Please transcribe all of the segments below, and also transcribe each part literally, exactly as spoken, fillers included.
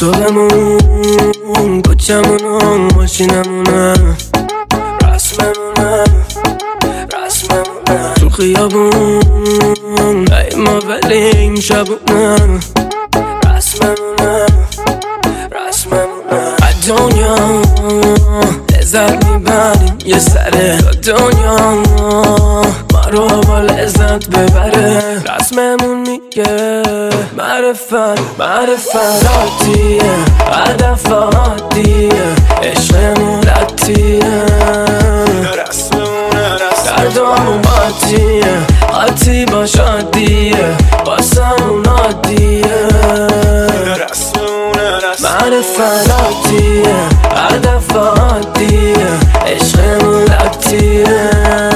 تو بمون، کوچمونم ماشینمونم، رسممونم رسممونم تو خیابون، ای ما ولیم شبونم، رسممونم رسممونم از دنیا لذت میبریم یه سره، تا دنیا ما رو با لذت ببره. رسممون میگه معرفت معرفت عادیه، هدف عادیه، عشقمون لطیه، رسممونه دردامون عادیه، عادی باش عادیه، واسمون عادیه. رسممونه معرفت عادیه، هدف عادیه، عشقمون لطیه،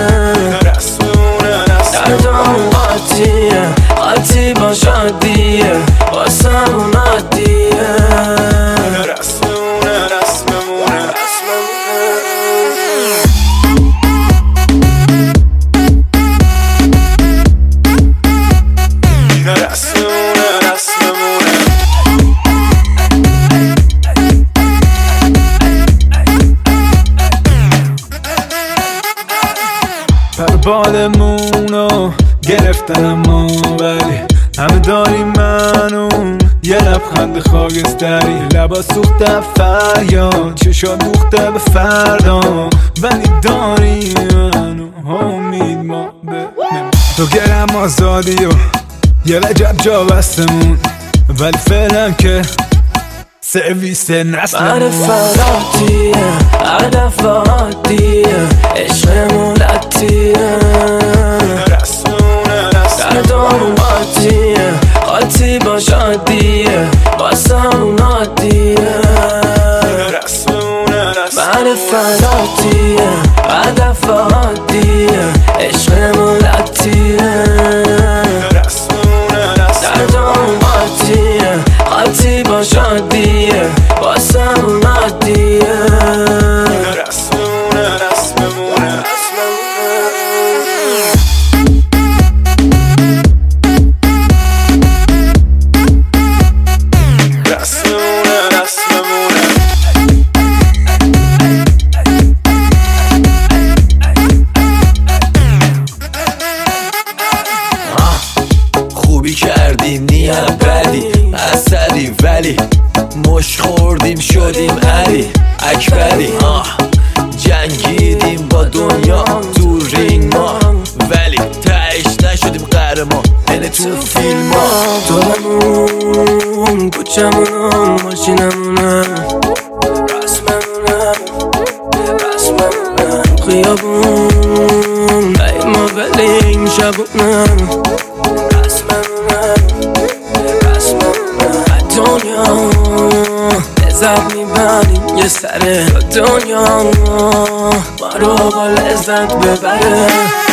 دردامون عادیه، عادی باش عادیه، واسمون عادیه. رسممونه رسممونه رسممونه رسممونه پربالمونو گرفتن اما ولی همه داری منو یه لبخند خاکستری، لبا سوخته فریاد، چشا دوخته به فردا، ولی داری منو امید ما به تو گرم آزادی و یه لجب جا بستمون، ولی فعلا که سرویس نسلمون. معرفت عادیه، هدف عادیه، عشقمون لطیه، دردامون عادیه، عادی باش عادیه، واسمون عادیه. معرفت عادیه، هدف عادیه، عشقمون لطیه، دردامون عادیه، عادی باش عادیه، واسمون عادیه. رسممونه رسممونه خوبی کردیم نیت بدی اثری، ولی مش خوردیم شدیم علی اکبری. جنگیدیم با دنیا تو رینگ ما، ولی تهش نشدیم قهرمان اینه تو فیلم ها. تو بمون، کوچمونم ماشینمونم، رسممونم رسممونم خیابون، ای ما ولیم شبونم، رسممونم رسممونم از دنیا لذت میبریم یه سره، تا دنیا ما رو با لذت ببره.